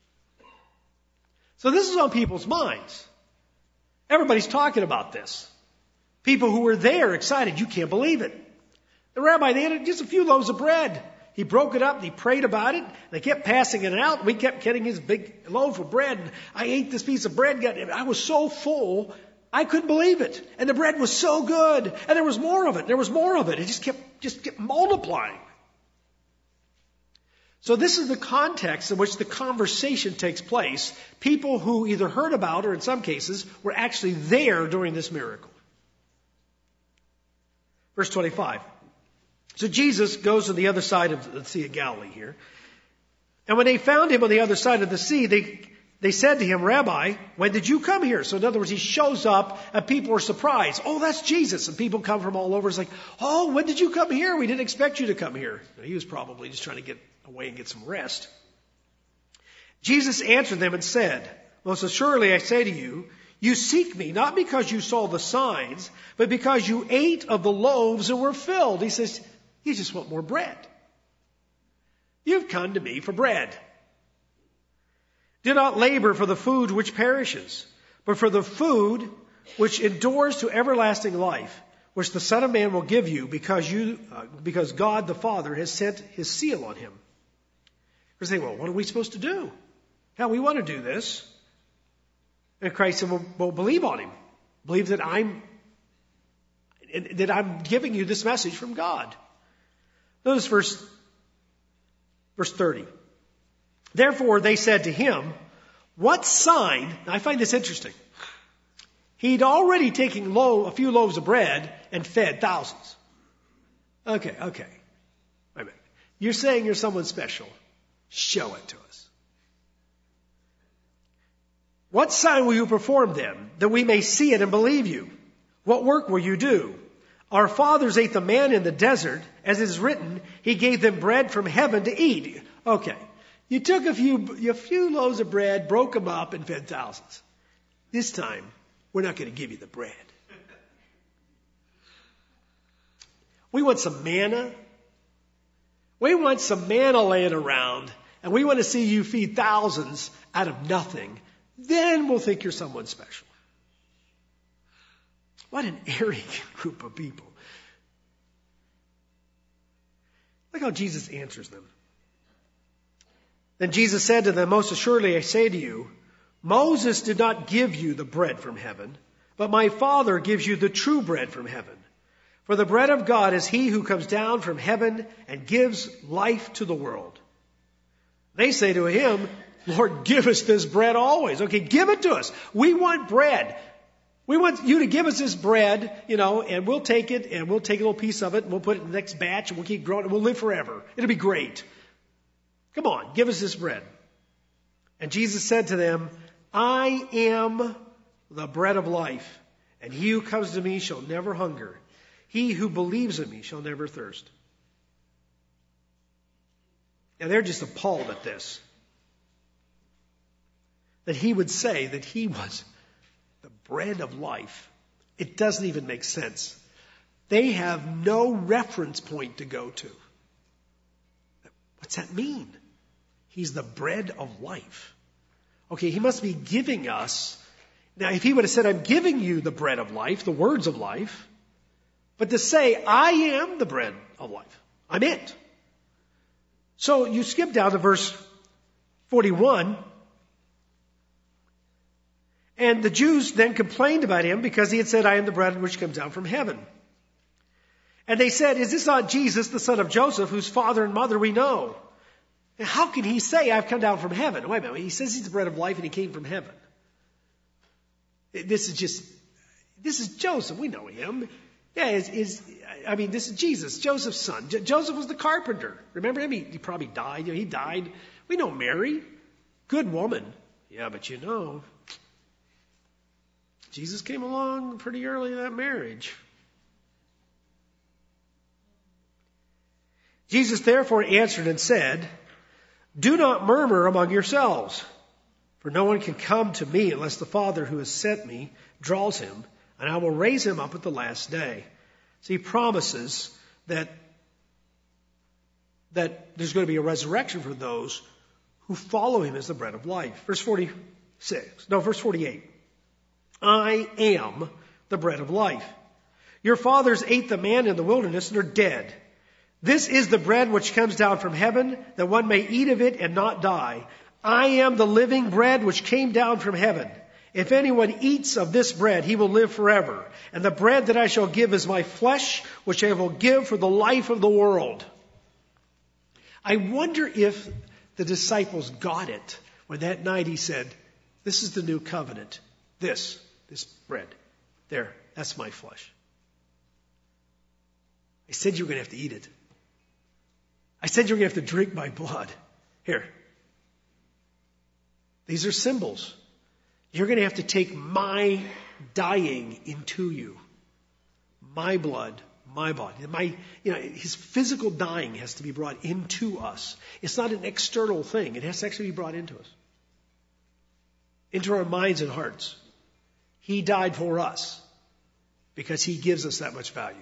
So this is on people's minds. Everybody's talking about this. People who were there excited. You can't believe it. The rabbi, they had just a few loaves of bread. He broke it up and he prayed about it. They kept passing it out. We kept getting his big loaf of bread. And I ate this piece of bread. I was so full, I couldn't believe it. And the bread was so good. And there was more of it. There was more of it. It just kept multiplying. So this is the context in which the conversation takes place. People who either heard about or in some cases were actually there during this miracle. Verse 25. So Jesus goes to the other side of the Sea of Galilee here. And when they found him on the other side of the sea, they said to him, Rabbi, when did you come here? So in other words, he shows up and people are surprised. Oh, that's Jesus. And people come from all over. It's like, oh, when did you come here? We didn't expect you to come here. He was probably just trying to get away and get some rest. Jesus answered them and said, most assuredly I say to you, you seek me not because you saw the signs, but because you ate of the loaves and were filled. He says, you just want more bread. You've come to me for bread. Do not labor for the food which perishes, but for the food which endures to everlasting life, which the Son of Man will give you because God the Father has sent his seal on him. They say, well, what are we supposed to do? How we want to do this? And Christ said, well, believe on him. Believe that I'm giving you this message from God. Notice verse 30. Therefore they said to him, what sign? Now I find this interesting. He'd already taken a few loaves of bread and fed thousands. Okay. Wait a minute. You're saying you're someone special. Show it to us. What sign will you perform then, that we may see it and believe you? What work will you do? Our fathers ate the manna in the desert, as it is written, he gave them bread from heaven to eat. Okay. You took a few loaves of bread, broke them up, and fed thousands. This time, we're not going to give you the bread. We want some manna. We want some manna laying around, and we want to see you feed thousands out of nothing. Then we'll think you're someone special. What an arrogant group of people. Look how Jesus answers them. Then Jesus said to them, most assuredly I say to you, Moses did not give you the bread from heaven, but my Father gives you the true bread from heaven. For the bread of God is he who comes down from heaven and gives life to the world. They say to him, Lord, give us this bread always. Okay, give it to us. We want bread. We want you to give us this bread, and we'll take it, and we'll take a little piece of it, and we'll put it in the next batch, and we'll keep growing, and we'll live forever. It'll be great. Come on, give us this bread. And Jesus said to them, I am the bread of life, and he who comes to me shall never hunger. He who believes in me shall never thirst. And they're just appalled at this. That he would say that he was the bread of life. It doesn't even make sense. They have no reference point to go to. What's that mean? He's the bread of life. Okay, he must be giving us. Now, if he would have said, I'm giving you the bread of life, the words of life, but to say, I am the bread of life, I'm it. So you skip down to verse 41. And the Jews then complained about him because he had said, I am the bread which comes down from heaven. And they said, is this not Jesus, the son of Joseph, whose father and mother we know? And how can he say, I've come down from heaven? Wait a minute. He says he's the bread of life and he came from heaven. This is Joseph. We know him. Yeah, this is Jesus, Joseph's son. Joseph was the carpenter. Remember him? He probably died. He died. We know Mary. Good woman. Yeah, but Jesus came along pretty early in that marriage. Jesus therefore answered and said, do not murmur among yourselves, for no one can come to me unless the Father who has sent me draws him, and I will raise him up at the last day. So he promises that there's going to be a resurrection for those who follow him as the bread of life. Verse 48. I am the bread of life. Your fathers ate the manna in the wilderness and are dead. This is the bread which comes down from heaven, that one may eat of it and not die. I am the living bread which came down from heaven. If anyone eats of this bread, he will live forever. And the bread that I shall give is my flesh, which I will give for the life of the world. I wonder if the disciples got it when that night he said, this is the new covenant. This bread. There, that's my flesh. I said you were going to have to eat it. I said you're going to have to drink my blood. Here. These are symbols. You're going to have to take my dying into you. My blood, my body. His physical dying has to be brought into us. It's not an external thing. It has to actually be brought into us. Into our minds and hearts. He died for us because he gives us that much value.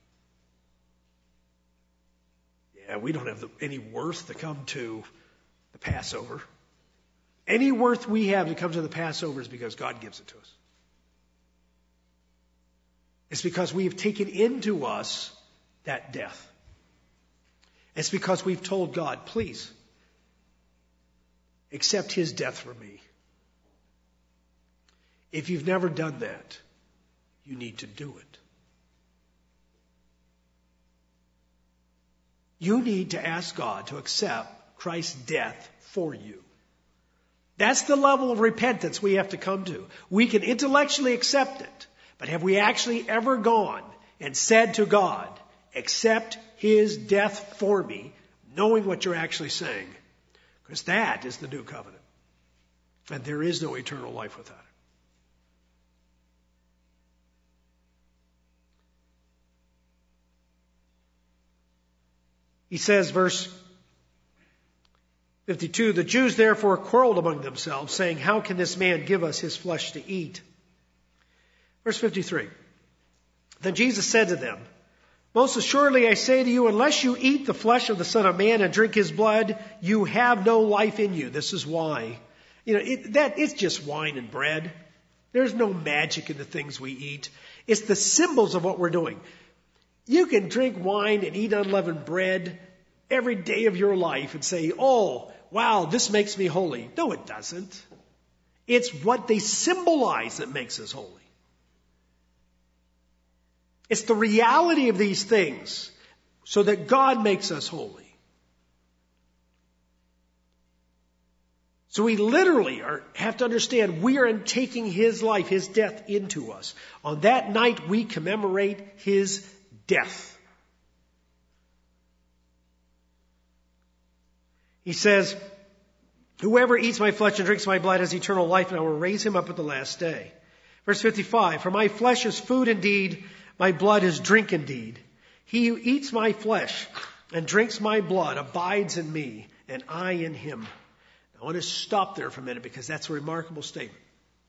Yeah, we don't have any worth to come to the Passover. Any worth we have to come to the Passover is because God gives it to us. It's because we have taken into us that death. It's because we've told God, please, accept his death for me. If you've never done that, you need to do it. You need to ask God to accept Christ's death for you. That's the level of repentance we have to come to. We can intellectually accept it, but have we actually ever gone and said to God, accept his death for me, knowing what you're actually saying? Because that is the new covenant. And there is no eternal life without it. He says, verse 52, the Jews therefore quarreled among themselves, saying, how can this man give us his flesh to eat? Verse 53, then Jesus said to them, most assuredly I say to you, unless you eat the flesh of the Son of Man and drink his blood, you have no life in you. This is why. It's just wine and bread. There's no magic in the things we eat. It's the symbols of what we're doing. You can drink wine and eat unleavened bread every day of your life and say, oh, wow, this makes me holy. No, it doesn't. It's what they symbolize that makes us holy. It's the reality of these things so that God makes us holy. So we literally have to understand we are taking his life, his death into us. On that night we commemorate his death. He says, whoever eats my flesh and drinks my blood has eternal life, and I will raise him up at the last day. Verse 55, for my flesh is food indeed, my blood is drink indeed. He who eats my flesh and drinks my blood abides in me, and I in him. I want to stop there for a minute because that's a remarkable statement.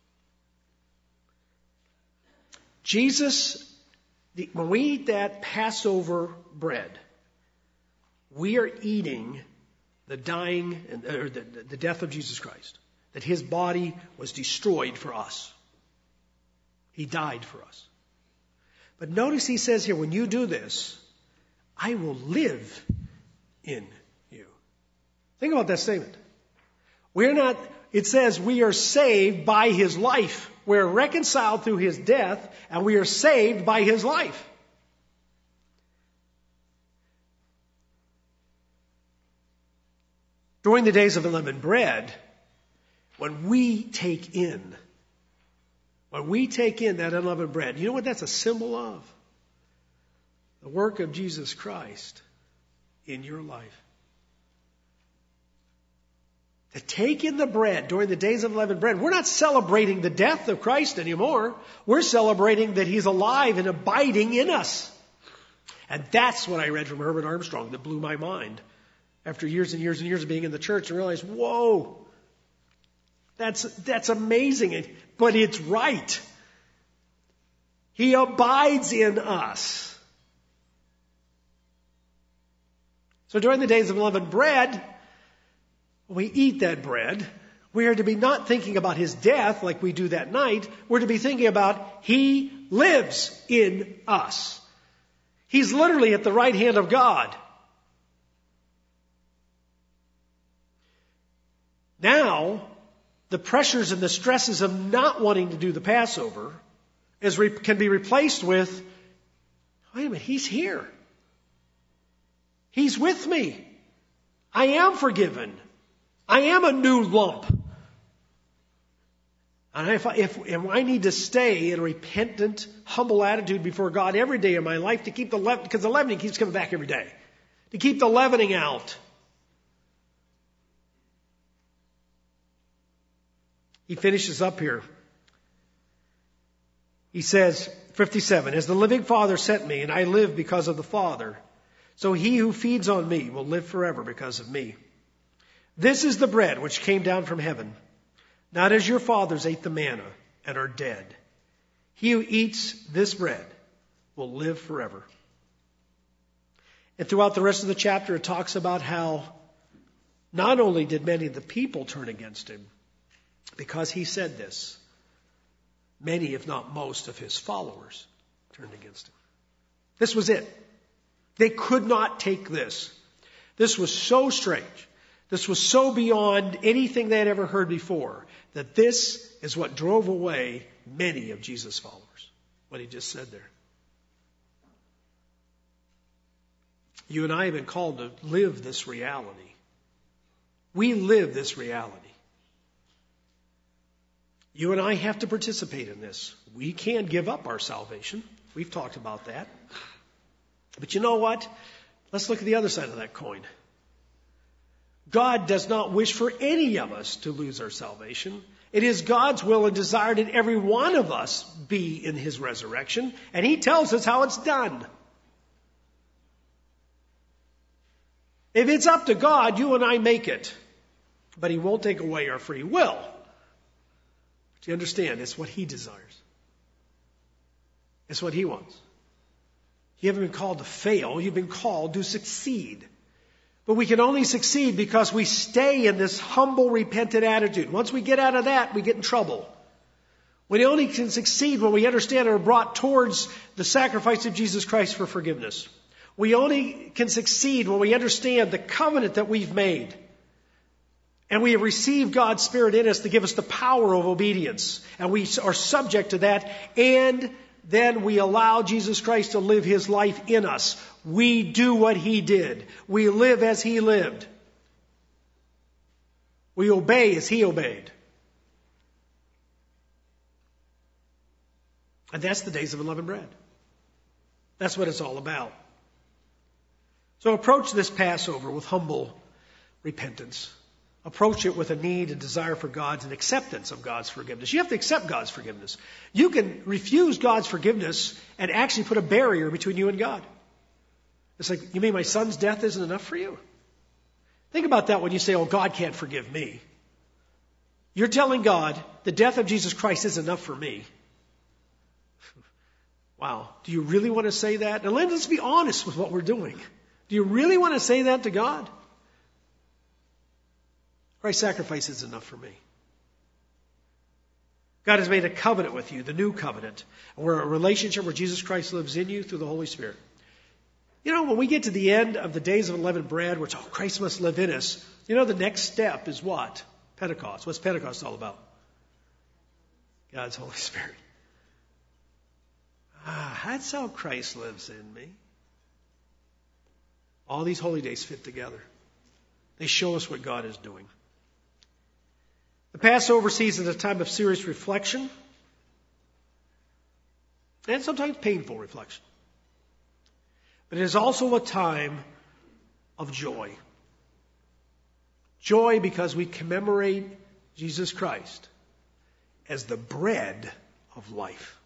Jesus, when we eat that Passover bread, we are eating the dying, or the death of Jesus Christ. That his body was destroyed for us. He died for us. But notice he says here, when you do this, I will live in you. Think about that statement. It says we are saved by his life. We're reconciled through his death, and we are saved by his life. During the days of unleavened bread, when we take in that unleavened bread, you know what that's a symbol of? The work of Jesus Christ in your life. To take in the bread during the days of unleavened bread, we're not celebrating the death of Christ anymore. We're celebrating that he's alive and abiding in us. And that's what I read from Herbert Armstrong that blew my mind. After years and years and years of being in the church, and realized, whoa, that's amazing. But it's right. He abides in us. So during the days of unleavened bread, when we eat that bread, we are to be not thinking about his death like we do that night. We're to be thinking about he lives in us. He's literally at the right hand of God. Now, the pressures and the stresses of not wanting to do the Passover can be replaced with, wait a minute, he's here. He's with me. I am forgiven. I am a new lump. And if I need to stay in a repentant, humble attitude before God every day of my life to keep because the leavening keeps coming back every day, to keep the leavening out. He finishes up here. He says, 57, as the living Father sent me, and I live because of the Father, so he who feeds on me will live forever because of me. This is the bread which came down from heaven, not as your fathers ate the manna and are dead. He who eats this bread will live forever. And throughout the rest of the chapter, it talks about how not only did many of the people turn against him, because he said this, many, if not most, of his followers turned against him. This was it. They could not take this. This was so strange. This was so beyond anything they had ever heard before, that this is what drove away many of Jesus' followers, what he just said there. You and I have been called to live this reality. We live this reality. You and I have to participate in this. We can't give up our salvation. We've talked about that. But you know what? Let's look at the other side of that coin. God does not wish for any of us to lose our salvation. It is God's will and desire that every one of us be in his resurrection, and he tells us how it's done. If it's up to God, you and I make it. But he won't take away our free will. Do you understand? It's what he desires. It's what he wants. You haven't been called to fail. You've been called to succeed. But we can only succeed because we stay in this humble, repentant attitude. Once we get out of that, we get in trouble. We only can succeed when we understand and are brought towards the sacrifice of Jesus Christ for forgiveness. We only can succeed when we understand the covenant that we've made. And we have received God's Spirit in us to give us the power of obedience. And we are subject to that. And then we allow Jesus Christ to live his life in us. We do what he did. We live as he lived. We obey as he obeyed. And that's the days of unleavened bread. That's what it's all about. So approach this Passover with humble repentance. Approach it with a need and desire for God's and acceptance of God's forgiveness. You have to accept God's forgiveness. You can refuse God's forgiveness and actually put a barrier between you and God. It's like, you mean my son's death isn't enough for you? Think about that when you say, oh, God can't forgive me. You're telling God the death of Jesus Christ is enough for me. Wow. Do you really want to say that? Now let's be honest with what we're doing. Do you really want to say that to God? Christ's sacrifice is enough for me. God has made a covenant with you, the new covenant, where a relationship where Jesus Christ lives in you through the Holy Spirit. You know, when we get to the end of the days of unleavened bread, which, oh, Christ must live in us, you know, the next step is what? Pentecost. What's Pentecost all about? God's Holy Spirit. That's how Christ lives in me. All these holy days fit together. They show us what God is doing. The Passover season is a time of serious reflection and sometimes painful reflection. But it is also a time of joy. Joy because we commemorate Jesus Christ as the bread of life.